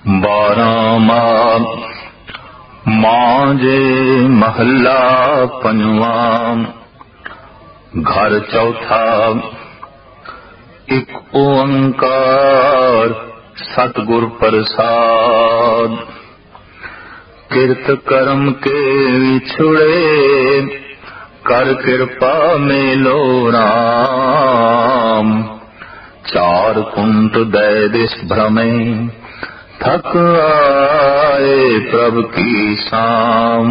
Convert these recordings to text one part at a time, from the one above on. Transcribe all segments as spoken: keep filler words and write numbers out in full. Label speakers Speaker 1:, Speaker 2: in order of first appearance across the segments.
Speaker 1: बारहवां मांझे महला पंजवां। घर चौथा एक ओंकार सतगुर प्रसाद। किरत कर्म के विछुड़े कर कृपा मेलो राम। चार कुंट दय दिश भ्रमे थक आए प्रभु की शाम।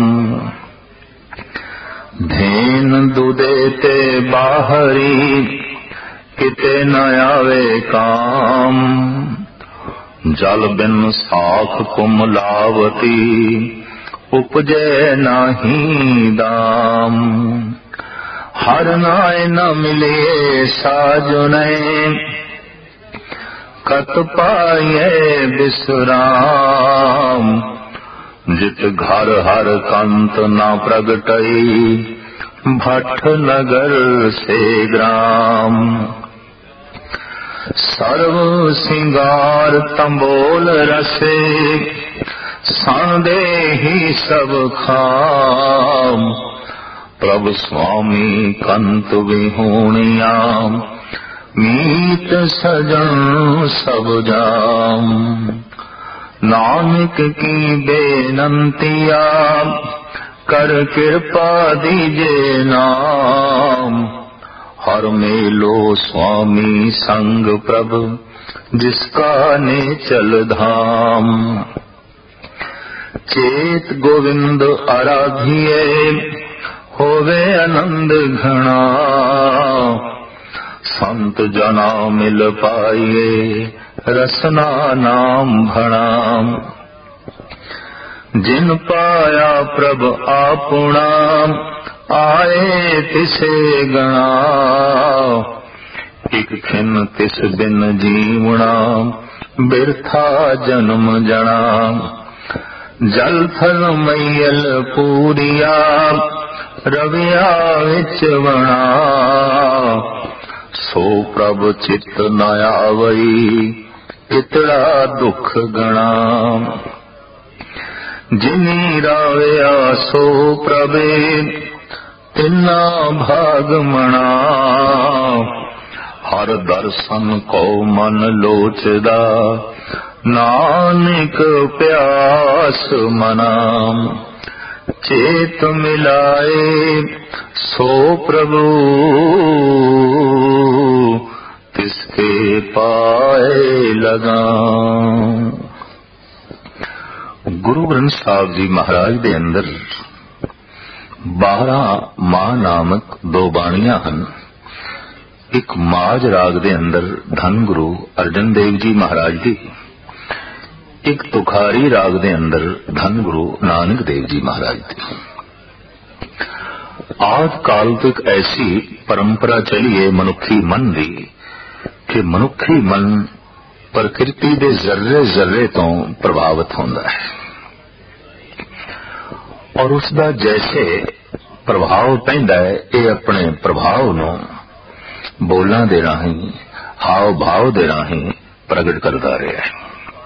Speaker 1: धेन दुदे ते बाहरी किते न आवे काम। जल बिन साख कुमलावती उपजे नाही दाम। हर नाय न मिले साजुने कत पाए विश्राम। जित घर हर कंत न प्रगटई भट्ट नगर से ग्राम। सर्व सिंगार तंबोल रसे संदेही सब खाम। प्रभु स्वामी कंत विहूणियाम मीत सजन सब जाम। नानक की बेनंतिया कर कृपा दीजे नाम। हर मेलो स्वामी संग प्रभु जिसका नेचल धाम। चेत गोविंद आराधिए होवे आनंद घना। संत जना मिल पाइए रसना नाम भणाम। जिन पाया प्रभु आपुणा आए तिसे गणा। एक खिन तिस बिन जीवना बिरथा जन्म जना। जल थल मैयल पूरिया रविया विच वणा। सो प्रभु चित न आवई इतड़ा दुख गणा। जिनी रावया सो प्रभे तिना भाग मणा। हर दर्शन को मन लोचदा नानक प्यास मना। चेत मिलाए सो प्रभु तिसके पाए लगा। गुरु ग्रंथ साहिब जी महाराज दे अंदर बारह मां नामक दो बाणियां हन। एक माज राग दे अंदर धन गुरु अर्जन देव जी महाराज दी। एक तुखारी राग दे अंदर धन गुरु नानक देव जी महाराज दी। आद काल तो एक ऐसी परंपरा चली है मनुखी मन दी कि मनुखी मन प्रकृति दे जर्रे जर्रे तो प्रभावित होता है और उसका जैसे प्रभाव पैंदा है ये अपने प्रभाव नो बोलां दे राही हाव भाव दे राही प्रगट करता रहा है।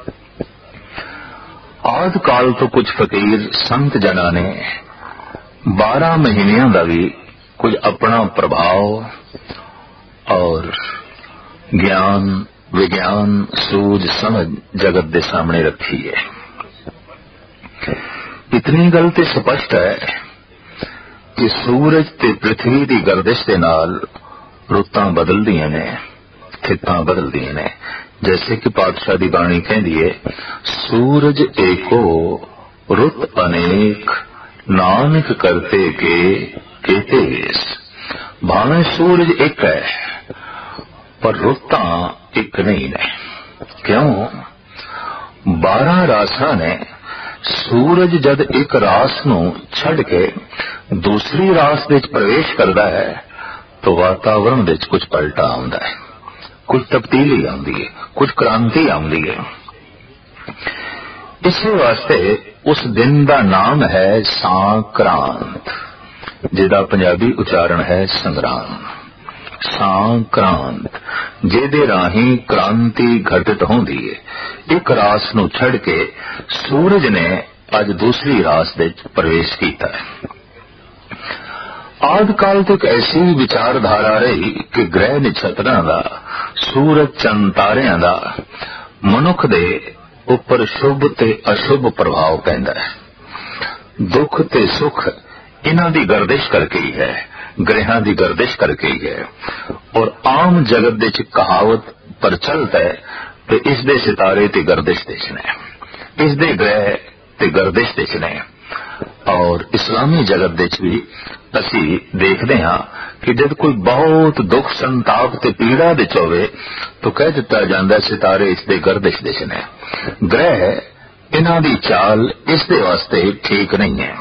Speaker 1: आद काल तो कुछ फकीर संत जना ने बारह महीनिया का भी कुछ अपना प्रभाव और ज्ञान विज्ञान सूझ समझ जगत के सामने रखी है। इतनी गल तो स्पष्ट है कि सूरज ते पृथ्वी की गर्दिश के नाल रुतां बदलदियां ने खितां बदलदियां ने। जैसे कि पातशाह दी बाणी कहती है सूरज एको रुत अनेक नानक करते के केते वेश। भावे सूरज एक है पर रुतां एक नहीं ने। क्यों? बारह रासा ने सूरज जद एक रास नू छड़ के दूसरी रास विच प्रवेश करता है तो वातावरण विच कुछ पलटा आउंदा है, कुछ तब्दीली आउंदी है, कुछ क्रांति आउंदी है। इस वास्ते उस दिन का नाम है सांक्रांत, जिदा पंजाबी उच्चारण है संग्राम। सांक्रांत ਜਿਹਦੇ ਰਾਹੀਂ ਕ੍ਰਾਂਤੀ ਘਟਿਤ ਹੁੰਦੀ ਹੈ। ਇੱਕ ਰਾਸ ਨੂੰ ਛੱਡ ਕੇ ਸੂਰਜ ਨੇ ਅੱਜ ਦੂਸਰੀ ਰਾਸ ਦੇ ਪ੍ਰਵੇਸ਼ ਕੀਤਾ ਹੈ। ਆਦਿ ਕਾਲ ਤੋਂ ਇੱਕ ਐਸੀ ਵਿਚਾਰਧਾਰਾ ਰਹੀ ਕਿ ਗ੍ਰਹਿ ਨਛੱਤਰਾਂ ਦਾ, ਸੂਰਜ ਚੰਦ ਤਾਰਿਆਂ ਦਾ ਮਨੁੱਖ ਦੇ ਉੱਪਰ ਸ਼ੁਭ ਤੇ ਅਸ਼ੁਭ ਪ੍ਰਭਾਵ ਪੈਂਦਾ ਹੈ। ਦੁੱਖ ਤੇ ਸੁੱਖ ਇਹਨਾਂ ਦੀ ਗਰਦਿਸ਼ ਕਰਕੇ ਹੀ ਹੈ, ਗ੍ਰਹਿਾਂ ਦੀ ਗਰਦਿਸ਼ ਕਰਕੇ ਹੀ ਹੈ। ਔਰ ਆਮ ਜਗਤ ਦੇ ਚ ਕਹਾਵਤ ਪ੍ਰਚਲਿਤ ਹੈ ਕਿ ਇਸ ਦੇ ਸਿਤਾਰੇ ਤੇ ਗਰਦਿਸ਼ ਦੇ ਚ ਨੇ, ਇਸ ਦੇ ਗ੍ਰਹਿ ਤੇ ਗਰਦਿਸ਼ ਦੇ ਚ ਨੇ। ਔਰ ਇਸਲਾਮੀ ਜਗਤ ਦੇ ਚ ਵੀ ਅਸੀਂ ਦੇਖਦੇ ਹਾਂ ਕਿ ਜਦ ਕੋਈ ਬਹੁਤ ਦੁੱਖ ਸੰਤਾਪ ਤੇ ਪੀੜਾ ਵਿੱਚ ਹੋਵੇ ਤਾਂ ਕਹਿ ਦਿੱਤਾ ਜਾਂਦਾ ਸਿਤਾਰੇ ਇਸ ਦੇ ਗਰਦਿਸ਼ ਦੇ ਚ ਨੇ। ਗ੍ਰਹਿ ਇਹਨਾਂ ਦੀ ਚਾਲ ਇਸ ਦੇ ਵਾਸਤੇ ਠੀਕ ਨਹੀਂ ਹੈ।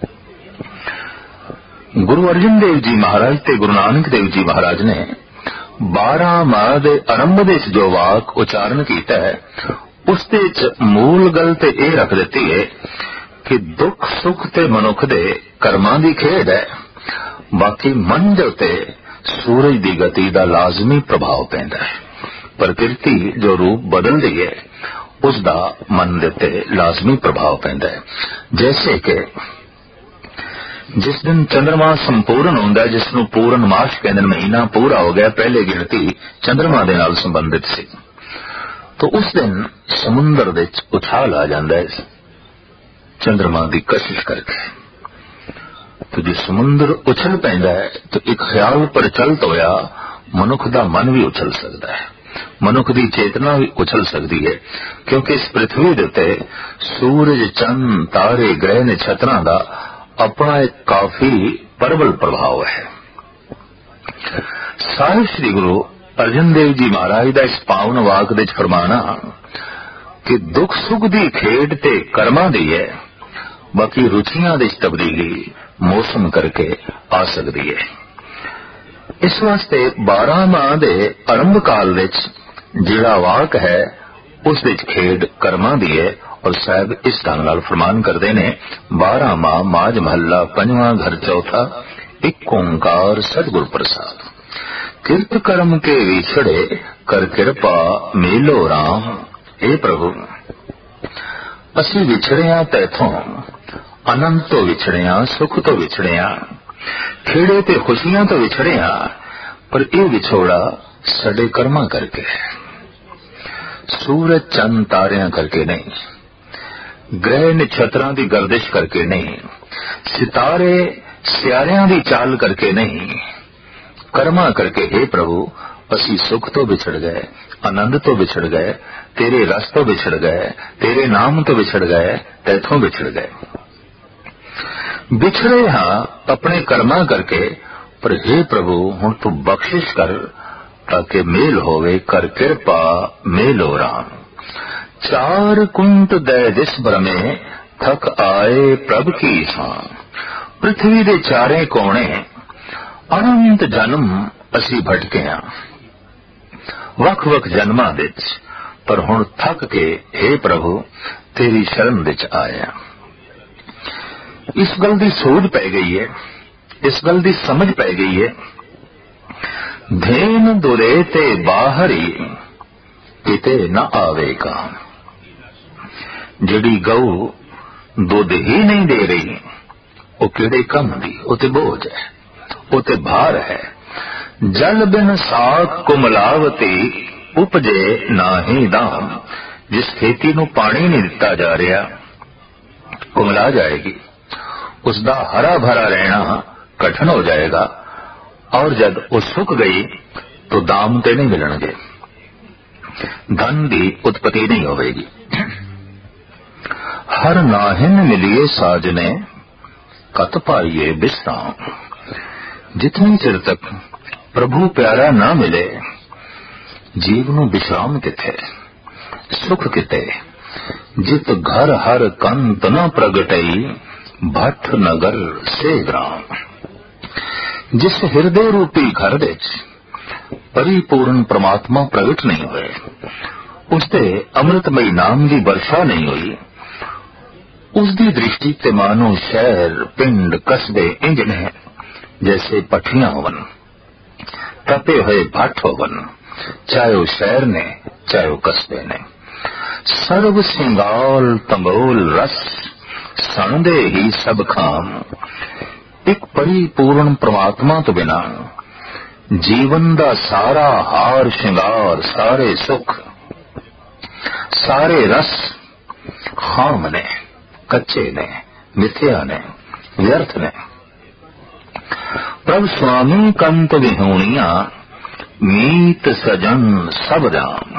Speaker 1: ਗੁਰੂ ਅਰਜਨ ਦੇਵ ਜੀ ਮਹਾਰਾਜ ਤੇ ਗੁਰੂ ਨਾਨਕ ਦੇਵ ਜੀ ਮਹਾਰਾਜ ਨੇ ਬਾਰਾਂ ਮਾਹ ਦੇ ਆਰੰਭ ਦੇ ਜੋ ਵਾਕ ਉਚਾਰਨ ਕੀਤਾ ਹੈ ਉਸ ਦੇ ਚ ਮੂਲ ਗੱਲ ਤੇ ਇਹ ਰੱਖ ਦਿੱਤੀ ਹੈ ਕਿ ਦੁੱਖ ਸੁੱਖ ਤੇ ਮਨੁੱਖ ਦੇ ਕਰਮਾਂ ਦੀ ਖੇਡ ਹੈ। ਬਾਕੀ ਮਨ ਦੇ ਉੱਤੇ ਸੂਰਜ ਦੀ ਗਤੀ ਦਾ ਲਾਜ਼ਮੀ ਪ੍ਰਭਾਵ ਪੈਂਦਾ ਹੈ। ਪ੍ਰਕਿਰਤੀ ਜੋ ਰੂਪ ਬਦਲਦੀ ਹੈ ਉਸ ਦਾ ਮਨ ਦੇ ਉੱਤੇ ਲਾਜ਼ਮੀ ਪ੍ਰਭਾਵ ਪੈਂਦਾ ਹੈ। ਜੈਸੇ ਕਿ ਜਿਸ ਦਿਨ ਚੰਦਰਮਾ ਸੰਪੂਰਨ ਹੁੰਦਾ, ਜਿਸ ਨੂੰ ਪੂਰਨ ਮਾਸ ਕਹਿੰਦੇ ਨੇ, ਮਹੀਨਾ ਪੂਰਾ ਹੋ ਗਿਆ, ਪਹਿਲੇ ਗਿਣਤੀ ਚੰਦਰਮਾ ਦੇ ਨਾਲ ਸੰਬੰਧਿਤ ਸੀ, ਤਾਂ ਉਸ ਦਿਨ ਸਮੁੰਦਰ ਦੇ ਵਿੱਚ ਉਛਾਲ ਆ ਜਾਂਦਾ ਹੈ ਚੰਦਰਮਾ ਦੀ ਕਸ਼ਿਸ਼ ਕਰਕੇ। तो जो समुद्र उछल पैंदा है तो एक ख्याल प्रचलित होया मनुख दा मन भी उछल सकता है, मनुख दी चेतना भी उछल सकती है, क्योंकि इस पृथ्वी दे उत्ते सूरज चंद तारे ग्रह नक्षत्रां दा अपना एक काफी प्रबल प्रभाव है। साहिब श्री गुरु अर्जन देव जी महाराज दा इस पावन वाक दे फरमाना कि दुख सुख दी खेड ते कर्मां दी है, बाकी रुचियां दी तब्दीली मौसम करके आ सकती है। इस वास्ते बारह माह दे आरंभ काल विच जिहड़ा वाक है उस विच खेड कर्मां दी है। और साहब इस ढंग नाल फरमान करते ने, बारह माह माज महला पंजवां घर चौथा एक ओंकार सतगुर प्रसाद, किरत कर्म के विछड़े कर कृपा मेलो राम। हे प्रभु असी विछड़िया तैथों, आनंद तो विछड़िया, सुख तो विछड़िया, खेड़े ते खुशियां तो विछड़िया, पर यह विछोड़ा सड़े कर्मा करके है, सूरज चंद तारियां करके नहीं, ग्रह नक्षत्रां दी गर्दिश करके नहीं, सितारे सियारियां दी चाल करके नहीं, कर्मा करके। हे प्रभु असी सुख तो बिछड़ गए, आनंद तो बिछड़ गए, तेरे रस तो बिछड़ गए, तेरे नाम तो बिछड़ गए, तैथों बिछड़ गए, बिछड़े हाँ अपने कर्मा करके। पर हे प्रभु हुण तू बख्शिश कर ताकि मेल होवे, कर कृपा मेलो राम। चार कुंट दे दिस भ्रमे थक आए प्रभ की सां। पृथ्वी दे चारे कोणे अनंत जन्म असी भटके हाँ, वख वख जन्मां विच, पर हुण थक के हे प्रभु तेरी शरण विच आया। इस गल दी सोच पै गई है, इस गल दी समझ पै गई है, धेन दुरे ते बाहरी किते न आवेगा। जिहड़ी गऊ दुध ही नहीं दे रही वो किहड़े कम दी, वो ते बोझ है, वो ते भार है। जल बिन साग कुमलावती उपजे नाही दाम। जिस खेती नूं पानी नहीं दिता जा रहा कुमला जाएगी, उसका हरा भरा रहना कठिन हो जाएगा, और जब वो सुख गई तो दाम ते नहीं मिलणगे, धन की उत्पत्ति नहीं होगी। हर नाहिन मिलिए साजने कत पाइए विश्राम। जितनी चिर तक प्रभु प्यारा ना मिले जीव नूं विश्राम किथे, सुख किते। जित घर हर कंत न प्रगटई भट्ट नगर से ग्राम। जिस हृदय रूपी घर विच परिपूर्ण परमात्मा प्रगट नहीं हुए, उसते अमृतमयी नाम की वर्षा नहीं हुई, उसकी दृष्टि ते मानो शहर पिंड कस्बे इंज ने जैसे पठियां होवन, तपे हुए भट्ट होवन, चाहे वो शहर ने चाहे वो कस्बे ने। सर्व सिंगाल तंबोल रस सणदे ही सब खाम। एक परिपूर्ण परमात्मा तो बिना जीवन दा सारा हार श्रृंगार, सारे सुख, सारे रस खाम ने, कच्चे ने, मिथ्या ने, व्यर्थ ने। प्रभ स्वामी कंत विहूणिया मीत सजन सब राम।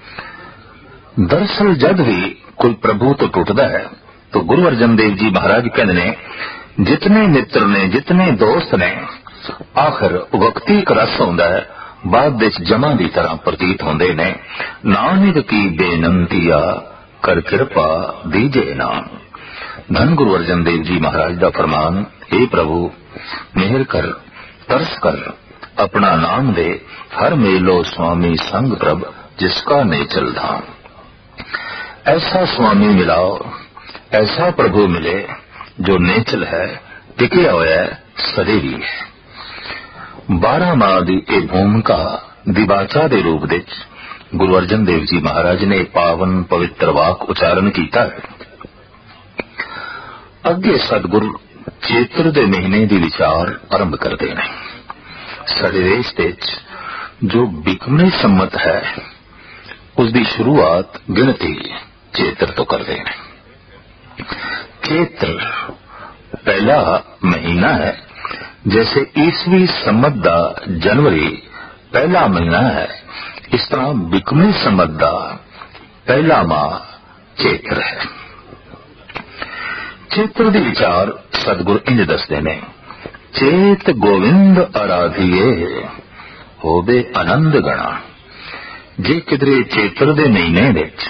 Speaker 1: दरअसल जद भी कोई प्रभु तो टुटदा है तो गुरु अर्जन देव जी महाराज कहते ने जितने मित्र ने, जितने दोस्त ने, आखिर वक्ती एक रस होंदा है, बाद विच जमा की तरह प्रतीत होंदे ने। नानक की बेनंतिया कर कृपा दीजे नाम। धन गुरु अर्जन देव जी महाराज का फरमान, हे प्रभु मेहर कर, तरस कर, अपना नाम दे, हर मेलो स्वामी संग प्रभ जिसका नेचल धाम। ऐसा स्वामी मिलाओ, ऐसा प्रभु मिले जो नेचल है, टिकिया होया है, सदैवी है। बारह माह की यह भूमिका दिवाचा के रूप में गुरु अर्जन देव जी महाराज ने पावन पवित्र वाक उच्चारण किया है। अगे सतगुरु चेत्र के महीने की विचार आरंभ करते हैं। साडे देश जो बिकमणी सम्मत है उसकी शुरुआत गिनती चेत्र तो करते हैं। चेत्र पहला महीना है, जैसे ईसवी सम्मत का जनवरी पहला महीना है, इस तरह बिकमणी सम्मत का पहला माह चेत्र है। चेत्र के विचार सतगुरु इंज दसते ने, चेत गोविंद आराधिए होवे आनंद गणा। जे किधरे चेत्र दे महीने विच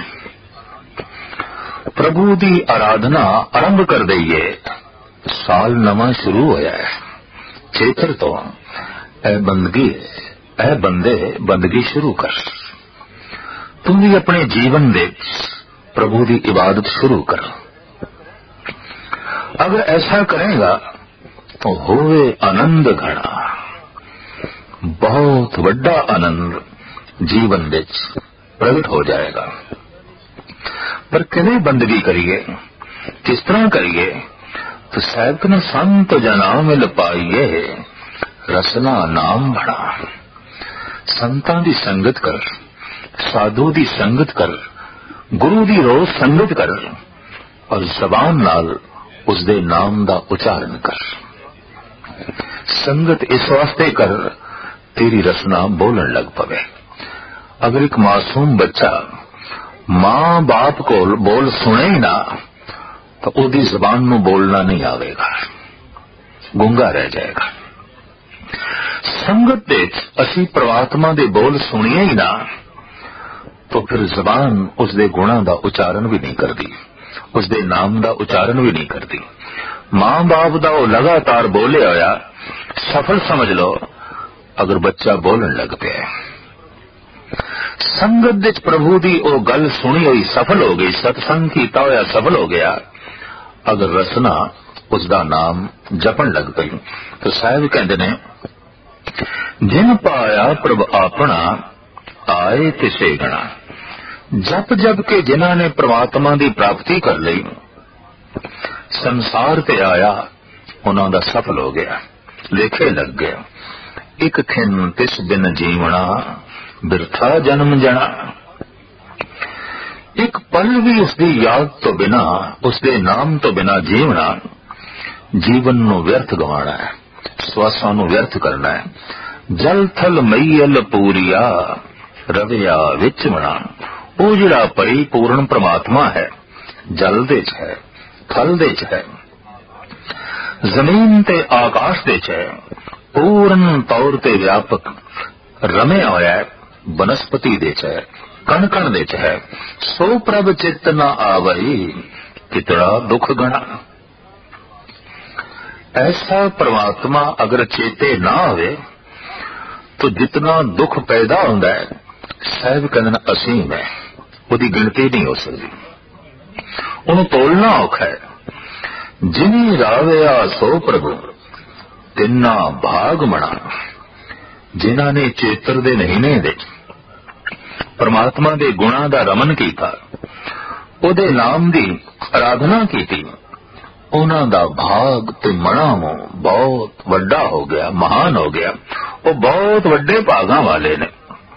Speaker 1: प्रभु की आराधना आरंभ कर दईए, साल नवा शुरू होया है। चेत्र तो ए बंदगी, ए बंदे बंदगी शुरू कर। तुम भी अपने जीवन दे प्रभु की इबादत शुरू कर। अगर ऐसा करेगा तो होवे आनंद घना, बहुत बड़ा आनंद जीवन विच प्रगट हो जाएगा। पर किवें बंदगी करिए, किस तरह करिए, तो साहिब ने संत जना मिल पाइए रसना नाम बड़ा। संतां दी संगत कर, साधु दी संगत कर, गुरु दी रोज संगत कर और जबान नाल उसदे नाम दा उच्चारण कर। संगत इस वास्ते कर तेरी रसना बोलन लग पवे। अगर एक मासूम बच्चा मां बाप को बोल सुने ही ना तो उसकी जबान में बोलना नहीं आवेगा, गूंगा रह जाएगा। संगत विच असी परमात्मा दे बोल सुनिए ही ना तो फिर जबान उसदे गुणा का उच्चारण भी नहीं करती, उसदे नाम का उच्चारण भी नहीं करती। मां बाप का वो लगातार बोले होया सफल समझ लो अगर बच्चा बोलन लग पिया। संगत विच प्रभु की वो गल सुनी हुई सफल हो गई, सत्संग कीता होया सफल हो गया। अगर रसना उसका नाम जपन लग पई तो साहिब कहते ने, जिन पाया प्रभ अपना आए तिसे गणा। जप जप के जिन्हां ने परमात्मा की प्राप्ति कर ली, संसार ते आया उन्हां दा सफल हो गया, लेखे लग गया। एक खिन तिस बिन जीवना बिरथा जन्म जना। एक पल भी उसकी याद तो बिना, उसके नाम तो बिना जीवना, जीवन नू व्यर्थ गवाना है, श्वासां नू व्यर्थ करना है। जल थल मईयल पूरिया रविया विच बना। वो जिहड़ा परिपूर्ण परमात्मा है, जल दे च है, थल दे च है, जमीन ते आकाश दे च है, पूर्ण तौर ते व्यापक रमिया होया है, वनस्पति दे च है, कण कण दे च है। सो प्रभ चित्त न आवई कितना दुख गणा। ऐसा परमात्मा अगर चेते ना आवे तो जितना दुख पैदा होता है साहिब कहना असीम है, उसकी गिनती नहीं हो सकती, उन्हें तोलना औखा है। जिनी रावेया सो प्रभु तिन्ना भाग मना। जिन्हों ने चेत्र दे महीने दे परमात्मा दे गुणां दा रमन कीता, ਉਹਦੇ नाम दी आराधना कीती, ਉਹਨਾਂ ਦਾ भाग ते मणामो बहुत ਵੱਡਾ हो गया, महान हो गया। वो बहुत ਵੱਡੇ ਭਾਗਾਂ वाले ने।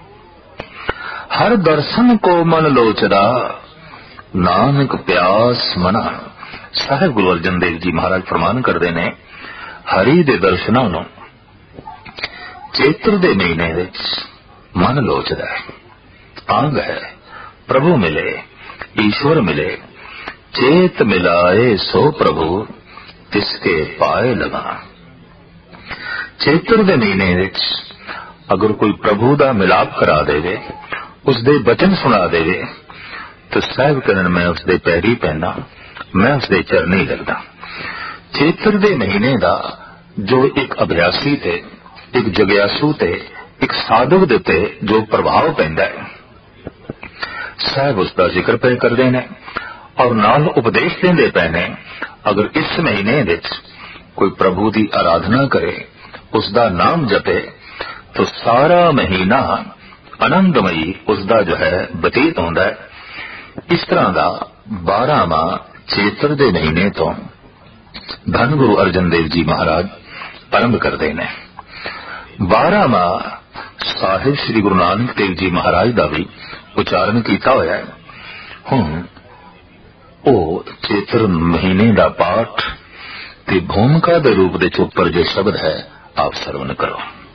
Speaker 1: हर दर्शन को मन लोचदा, नानक प्यास मना। साहिब गुरु अर्जन देव जी महाराज फरमान करते ने, हरि दे दर्शनां नूं चेत्र दे महीने विच मन लोचदा है, अंग है। प्रभु मिले, ईश्वर मिले, चेत मिलाए सो प्रभु तिसके पाए लगा। चेत्र दे महीने विच अगर कोई प्रभु दा मिलाप करा देवे, उसदे बचन सुना देवे, तो साहिब करन मैं उसदे पैरी पैना, मैं उसदे चरनी लगदा। चेत्र दे महीने दा जो एक अभ्यासी ते, एक जग्यासू ते, एक साधक दे ते जो प्रभाव पैंदा है, साहिब उसका जिक्र पे करते हैं और नाल उपदेश देंदे पए ने। अगर इस महीने विच कोई प्रभु की आराधना करे, उसका नाम जपे, तो सारा महीना आनंदमयी उसका जो है बतीत होता है। इस तरह का बारहवां चेत्र के महीने तो धन गुरु अर्जन देव जी महाराज आरंभ करते हैं। बारहवां साहिब श्री गुरु नानक देव जी महाराज का भी उच्चारण किया होया है। हुण ओ चेत्र महीने का पाठ ते भूमिका के रूप दे उपर जो शब्द है आप सरवण करो।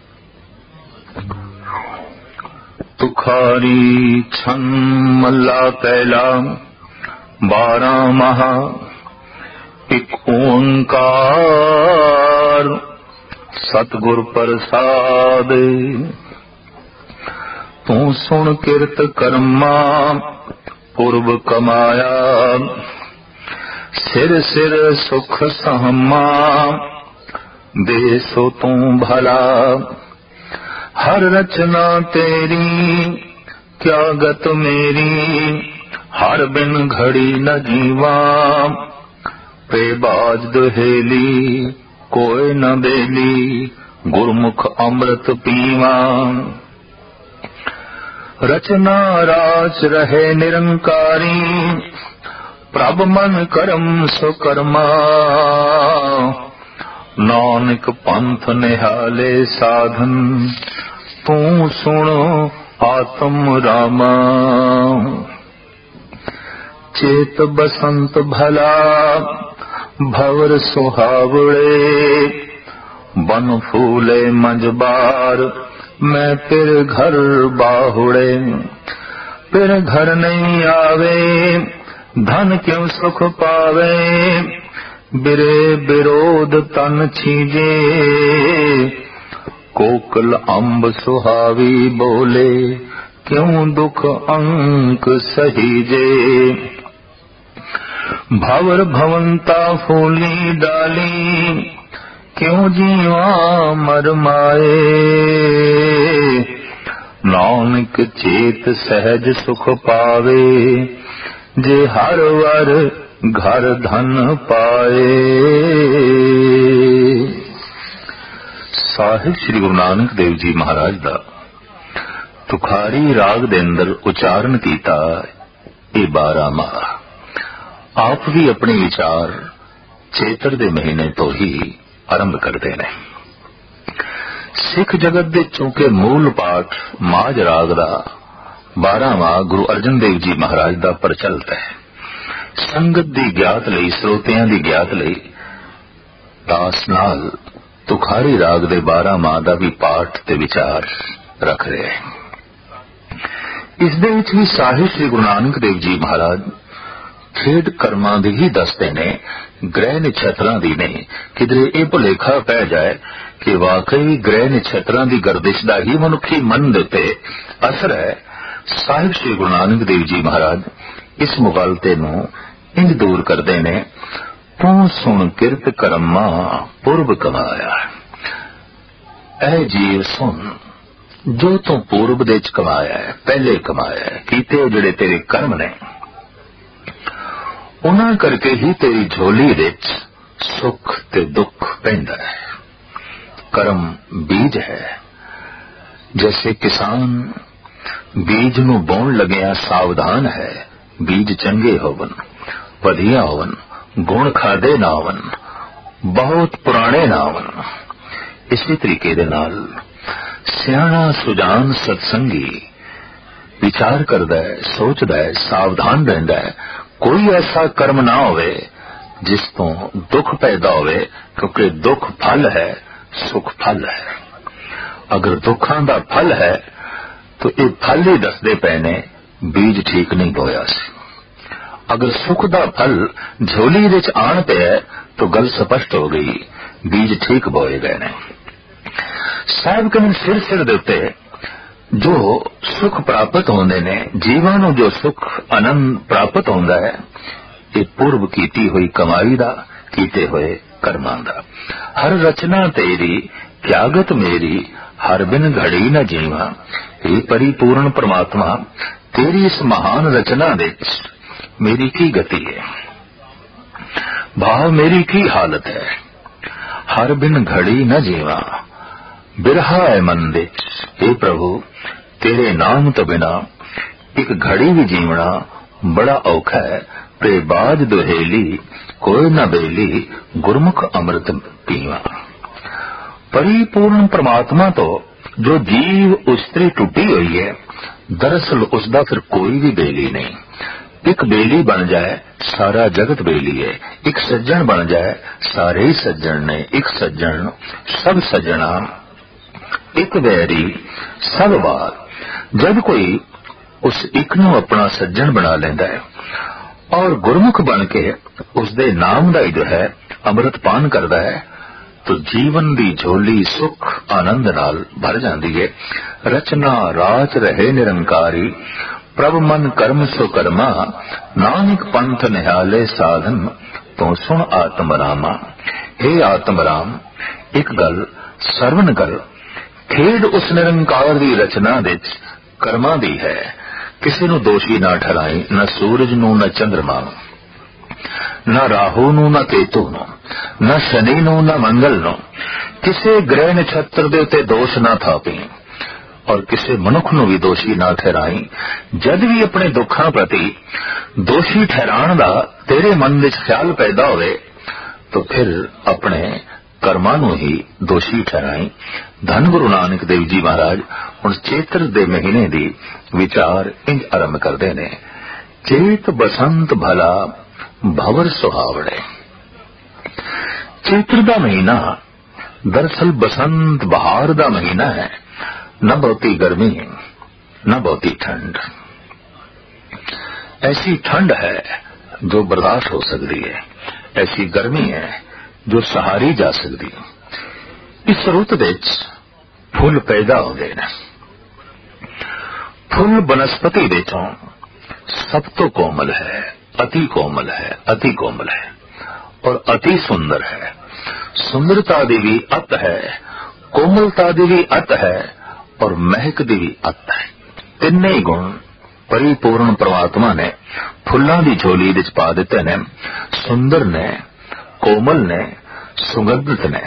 Speaker 1: तुखारी छन मल्ला पहला बारह महा एक ओंकार सतगुर प्रसाद। तू सुन किरत कर्मा पूर्व कमाया, सिर सिर सुख सहमा दे सो तू भला। हर रचना तेरी क्या गत मेरी, हर बिन घड़ी न जीवा। पेबाज दुहेली कोई न बेली, गुरमुख अमृत पीवा। रचना राच रहे निरंकारी, प्रभ मन कर्म सुकर्मा। नानक पंथ निहाले साधन, तू सुनो आत्म रामा। चेत बसंत भला भवर सुहावड़े, बन फूले मंजबार मैं फिर घर बाहुड़े। फिर घर नहीं आवे धन क्यों सुख पावे, बिरे विरोध तन छीजे। कोकल अम्ब सुहावी बोले, क्यों दुख अंक सहीजे। भवर भवंता फूली डाली, क्यों जीवा मर माए। नानक चेत सहज सुख पावे, जे हर वर घर धन पाए। साहिब श्री गुरु नानक देव जी महाराज दा तुखारी राग दे अंदर उच्चारण कीता ये बारह माह। आप भी अपने विचार चेत्र दे महीने तो ही आरंभ करते हैं। सिख जगत दे चूंकि मूल पाठ माज राग दा बारहवां गुरु अर्जन देव जी महाराज दा प्रचलित है। संगत दी ज्ञात लई, श्रोतियां दी ज्ञात लई दास नाल तुखारी राग दे बारह माह दा भी पाठ ते विचार रख रहे हैं। इस दे विच भी साहिब श्री गुरु नानक देव जी महाराज खेड कर्मां दी ही दसदे ने, ग्रह नक्षत्रां दी नहीं। किधरे ये भुलेखा पै जाए कि वाकई ग्रह नक्षत्रां दी गर्दिश दा ही मनुखी मन दे उत्ते असर है। साहिब श्री गुरु नानक देव जी महाराज इस मुगालते नूं इंज दूर करदे ने, तू सुन किरत कर्मा पूर्व कमाया। ऐ जीव सुन, जो तू पूर्व दे च कमाया है, पहले कमाया है, कीते जिहड़े तेरे कर्म ने, उन्हां करके ही तेरी झोली विच सुख ते दुख पैंदा है। कर्म बीज है। जैसे किसान बीज नूं बोण लगिया सावधान है। बीज चंगे होवन, वधिया होवन, गुण खादे ना होवन, बहुत पुराने ना होवन। इसी तरीके दे नाल सियाणा सुजान सत्संगी विचार करदा है, सोचदा है, सावधान रहिंदा है। कोई ऐसा कर्म ना होवे जिस तो दुख पैदा होवे, क्योंकि दुख फल है, सुख फल है। अगर दुखां दा फल है तो ये फल ही दसदे पए ने बीज ठीक नहीं बोया सी। अगर सुख दा फल झोली विच आण पिया तो गल स्पष्ट हो गई, बीज ठीक बोए गए ने। साहब कहन सिर सिर दे उत्ते जो सुख प्राप्त होंदे ने, जीवां नूं जो सुख आनंद प्राप्त होंदा है, ये पूर्व कीती हुई कमाई दा, कीते हुए कर्मां दा। हर रचना तेरी त्यागत मेरी, हर बिन घड़ी न जीवा। हे परिपूर्ण परमात्मा, तेरी इस महान रचना विच मेरी की गति है, भाव मेरी की हालत है। हर बिन घड़ी न जीवा, बिरहा है मन विच। हे प्रभु, तेरे नाम तो बिना एक घड़ी भी जीवना बड़ा औखा है। प्रे बाज दुहेली कोई न बेली, गुरमुख अमृत पीवा। परिपूर्ण परमात्मा तो जो जीव उस्तरी टूटी हुई है, दरअसल उसका फिर कोई भी बेली नहीं। एक बेली बन जाए सारा जगत बेली है, एक सज्जन बन जाए सारे ही सज्जन ने। एक सज्जन सब सज्जना, एक वैरी सब वार। जब कोई उस एक नूं अपना सज्जन बना लेंदा है और गुरमुख बन के उसदे नाम दा ही जो है अमृत पान करदा है, तो जीवन दी झोली सुख आनंद नाल भर जाती है। रचना राच रहे निरंकारी, प्रभ मन कर्म सो कर्मा। नानक पंथ निहाले साधन, तो सुन आत्म रामा। हे आत्म राम, एक गल सरवण कर, खेड उस निरंकार दी रचना विच कर्मां दी है। किसी नूं दोषी ना ठहराई, न सूरज नूं न चंद्रमा नूं, न राहु नूं न केतु नूं, न शनि नूं न मंगल नूं। किसी ग्रह नक्षत्र दे उत्ते दोष ना थापी और किसी मनुख नूं भी दोषी ना ठहराई। जद भी अपने दुखां प्रति दोषी ठहराण दा तेरे मन विच ख्याल पैदा होवे तो फिर अपने कर्मां नूं ही दोषी ठहराई। धन गुरु नानक देव जी महाराज हुण चेत्र दे महीने दी विचार इंज आरंभ करदे ने। चेत बसंत भला भवर सुहावड़े। चैत्र दा महीना दरअसल बसंत बहार दा महीना है। न बहुती गर्मी न बहुती ठंड, ऐसी ठंड है जो बर्दाश्त हो सकती है, ऐसी गर्मी है जो सहारी जा सकती है। इस रुत विच फुल पैदा होंदे ने। फुल बनस्पति विचों सब तो कोमल है, अति कोमल है, अति कोमल है और अति सुंदर है। सुंदरता दी भी अत है, कोमलता दी भी अत है और महक दी भी अत है। तिन्ने ही गुण परिपूर्ण परमात्मा ने फुल्लां दी झोली विच पा दिते ने। सुंदर ने, कोमल ने, सुगंधित ने।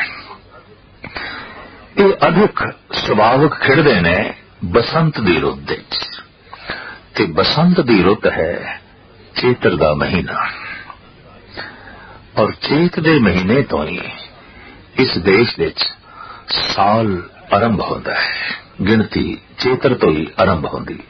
Speaker 1: ये अधिक सुभाविक खिड़दे ने बसंत दी रुत विच, ते बसंत दी रुत है चेत्र दा महीना। और चेत दे महीने तो ही इस देश विच साल आरंभ होता है। गिनती चेत्र तो ही आरंभ होती।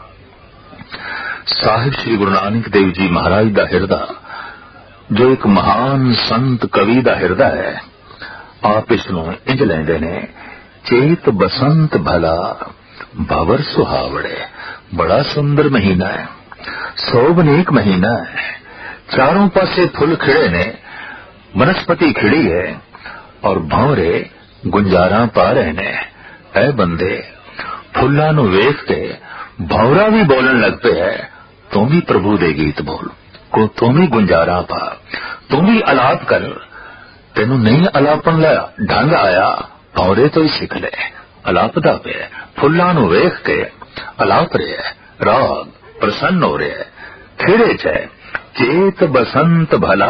Speaker 1: साहिब श्री गुरु नानक देव जी महाराज दा हिरदा, जो एक महान संत कवि दा हिरदा है, आप इसनों इंज लैंदे ने। चेत बसंत भला भवर सुहावड़े। बड़ा सुंदर महीना है, शोभनीक महीना है। चारों पासे फुल खिड़े ने, वनस्पति खिड़ी है और भंवरे गुंजारा पा रहे ने। ऐ बंदे, फुल्लां नूं वेख के भंवरा भी बोलन लग पे है, तू भी प्रभु दे गीत बोल को, तू भी गुंजारा पा, तू भी अलाप कर। तेनू नहीं अलापन ला ढंग आया, भंवरे तो ही सीख ले। अलापदा पे फुल्लां नूं वेख के अलाप रहे, राग प्रसन्न हो रहे। खिड़े च चेत बसंत भला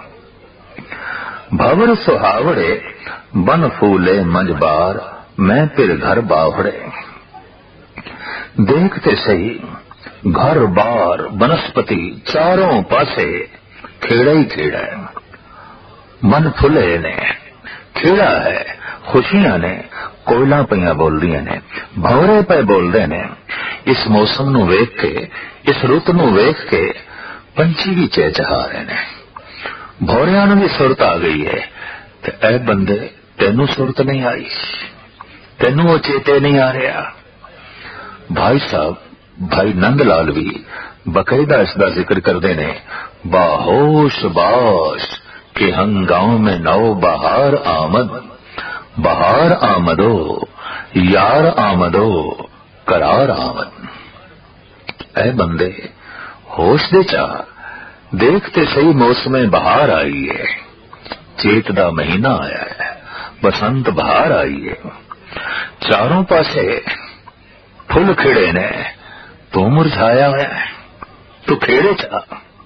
Speaker 1: भवर सुहावड़े, बन फूले मंझ बार मैं फिर घर बावड़े। देखते सही घर बार बनस्पति चारों पासे खेड़ा ही खेड़ा है, मन फुले ने खेड़ा है, खुशियां ने कोयला पईयां बोल रही ने, भवरे पे बोल रहे ने। इस मौसम नू वेख के, इस रुत नू वेख के पंछी भी चहचहा रहे ने, भौरिया नू भी सुरत आ गई है। ते ऐ बंदे तेनू सुरत नहीं आई, तेनू वो चेते नहीं आ रहा। भाई साहब भाई नंद लाल भी बकायदा इसका जिक्र करते ने, बाहोश बाश के हंगाम में नौ बहार आमद, बहार आमदो यार आमदो करार आमद। ऐ बंदे होश दे चा, देखते सही मौसम बहार आई है, चेत दा महीना आया है, बसंत बहार आई है, चारों पासे फुल खिड़े ने, तू मुरझाया है, तू खेड़े चा।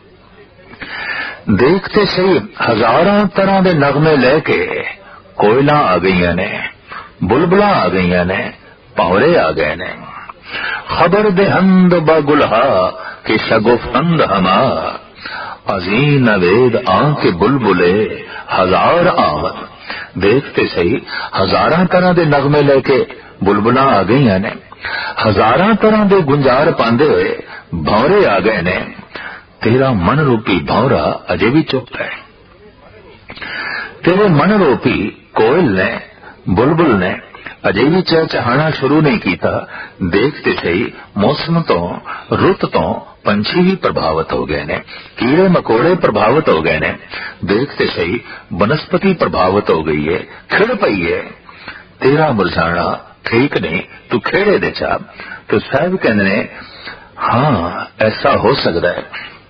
Speaker 1: देखते सही हजारों तरह के नगमे लेके कोयला आ गई ने, बुलबुला आ गई ने, पौरे आ गए ने। खबर देहंद बगुलहा के शगुफंद हमा, अजीन वेद आंके बुलबुले हजार आमद। देखते सही हजारां तरह के नगमे लेके बुलबुला आ गई ने, हजारां तरह के गुंजार पांदे हुए भौरे आ गए ने। तेरा मन रूपी भौरा अजे भी चुप है, तेरे मन रूपी कोयल ने, बुलबुल ने अजे भी चहचहाना शुरू नहीं किया। देखते सही मौसम तो रुत तो पंछी भी प्रभावित हो गए ने, कीड़े मकोड़े प्रभावित हो गए ने। देखते सही वनस्पति प्रभावित हो गई है, खिड़ पई है। तेरा मुरझाना ठीक नहीं, तू खेड़े दे चा। तो साहब कहते ने हाँ ऐसा हो सकता है,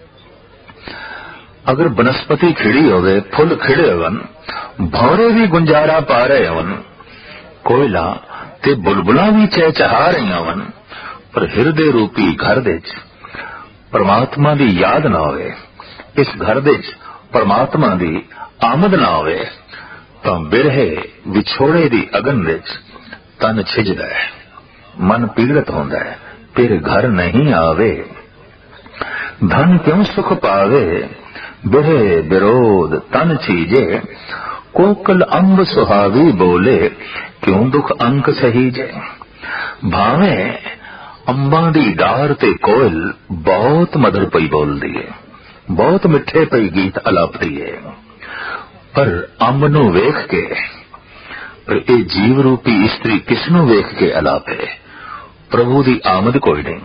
Speaker 1: अगर वनस्पति खिड़ी होवे, फुल खिड़े होवन, भौरे भी गुंजारा पा रहे होवन, कोयला ते बुलबुला भी चहचहा रही होवन, पर हिरदे रूपी घर दे परमात्मा दी याद ना होवे, इस घर दे परमात्मा दी आमद ना होवे, तो बिरहे विछोड़े दी अगन दे तन छिजदा है, मन पीड़ित होंदा है, फिर घर नहीं आवे। धन क्यों सुख पावे, बिरहे विरोध तन छीजे, कोकल अंब सुहावी बोले, क्यों दुख अंक सहीजे। भावे अंबा दी डार ते कोयल बहुत मधुर पई बोल दिए, बहुत मिठे पई गीत अलापदी है, पर अंब नू वेख के, पर ए जीव रूपी स्त्री किसनू वेख के अलापे। प्रभु दी आमद कोई नहीं,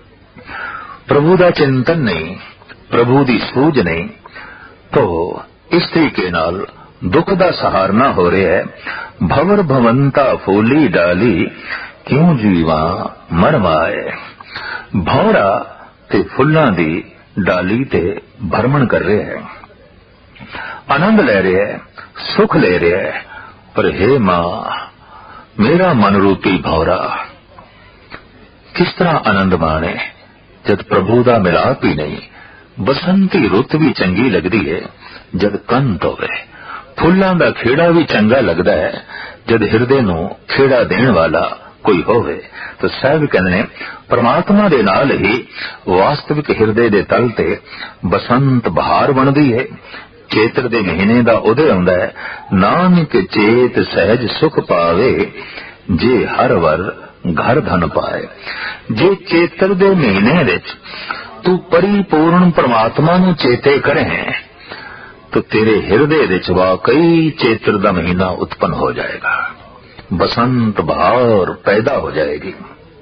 Speaker 1: प्रभु दा चिंतन नहीं, प्रभु दी सूझ नहीं, तो इस तरीके नाल दुख दा सहारना हो रहा है। भवर भवंता फूली डाली, क्यों जीवा मरमाए। भौरा ते फुल्लां दी डाली ते भरमण कर रहे हैं, आनंद ले रहे हैं, सुख ले रहे हैं, पर हे मां मेरा मन रूपी भौरा किस तरह आनंद माने जद प्रभु दा मिलाप ही नहीं। बसंती रुत भी चंगी लगदी है जद कंत होवे, फुल्लां दा खेड़ा भी चंगा लगदा है जद हिरदे नू खेड़ा देण वाला कोई होवे। तो साहब कहने परमात्मा दे नाल ही वास्तविक हिरदे दे तल ते बसंत बहार बनदी है। चेत्र दे महीने दा उदय हुंदा है, नानक चेत सहज सुख पावे, जे हर वर घर धन पाए। जे चेत्र दे महीने विच तू परिपूर्ण परमात्मा नू चेते करे तो तेरे हृदय विच वाकई चेत्र दा महीना उत्पन्न हो जाएगा, बसंत बहार पैदा हो जाएगी,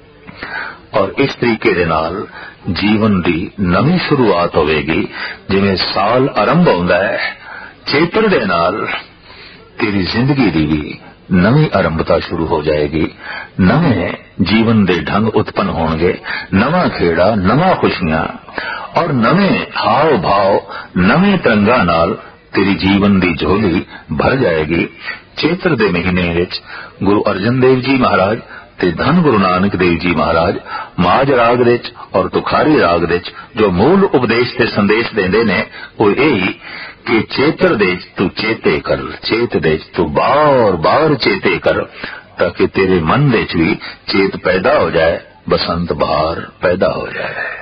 Speaker 1: और इस तरीके दे नाल जीवन दी नवी शुरुआत होवेगी। जिवें साल आरंभ होंदा है, चेत्र दे नाल तेरी जिंदगी दी भी नवी आरंभता शुरू हो जाएगी। नवे जीवन दे ढंग उत्पन्न होंगे, नवा खेड़ा, नवा खुशियां और नवे हाव भाव, नवे तरंगा नाल तेरी जीवन दी झोली भर जाएगी। चेत्र दे महीने विच गुरु अर्जन देव जी महाराज ते धन गुरु नानक देव जी महाराज माज राग दे और तुखारी राग दे जो मूल उपदेश ते संदेश देंदे ने वो यही कि चेत्र दे तू चेते कर, चेत दे तू बार बार चेते कर, ताकि तेरे मन दे भी चेत पैदा हो जाए, बसंत बहार पैदा हो जाए।